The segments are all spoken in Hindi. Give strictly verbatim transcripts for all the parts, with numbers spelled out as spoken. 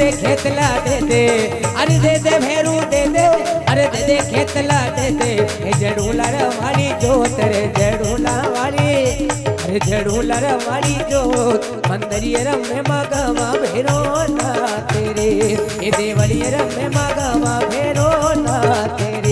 दे खेतला दे दे, अरे दे दे भेरू दे दे, अरे दे दे खेतला दे दे। ए जड़ूला वाली जोत रे जड़ूला वाली, अरे जड़ूला वाली जोत मंदरिये रमे मगवा भेरो ना तेरे, ए देवलिये रमे मगवा भेरो ना तेरे।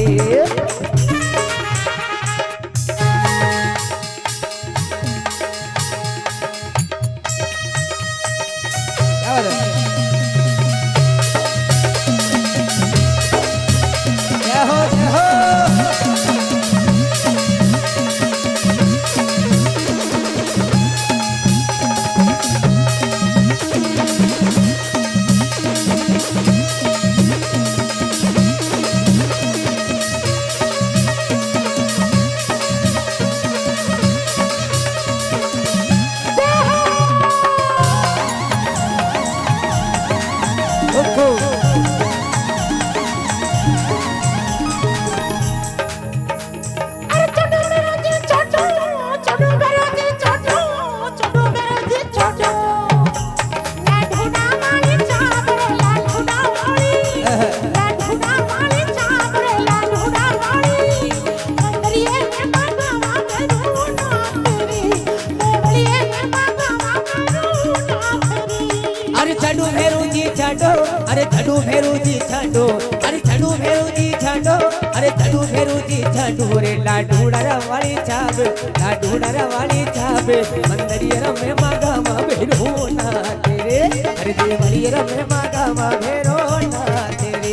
अरे छड़ू भेरू जी छड़ो, अरे छड़ू भेरू जी छड़ो, अरे छड़ू भेरू जी छड़ो रे लाडू डरा वाली छाप, लाडू डरा वाली छाप मंदरिये रमे मगवा भेरो ना तेरे, अरे देवलिये रमे मगवा भेरो ना तेरे।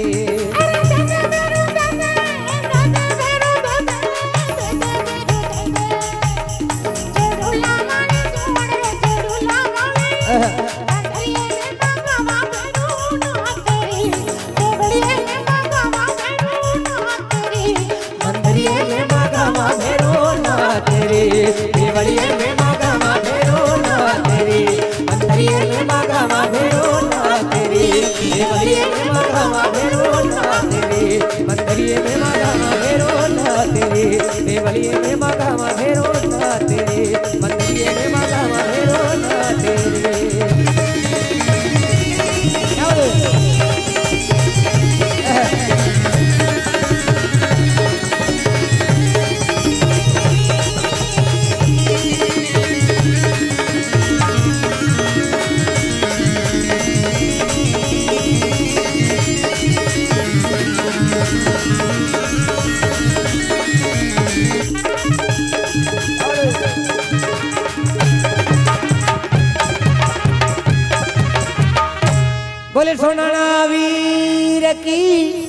देवलिये में मगवा भेरो ना तेरे, मंदरिये में मगवा भेरो ना तेरे, देवलिये में मगवा भेरो ना तेरे, मंदरिये में मगवा भेरो ना तेरे, देवलिये में मगवा भेरो ना तेरे, मंदरिये में मगवा भेरो ना तेरे। बोले सोनाना वीर की।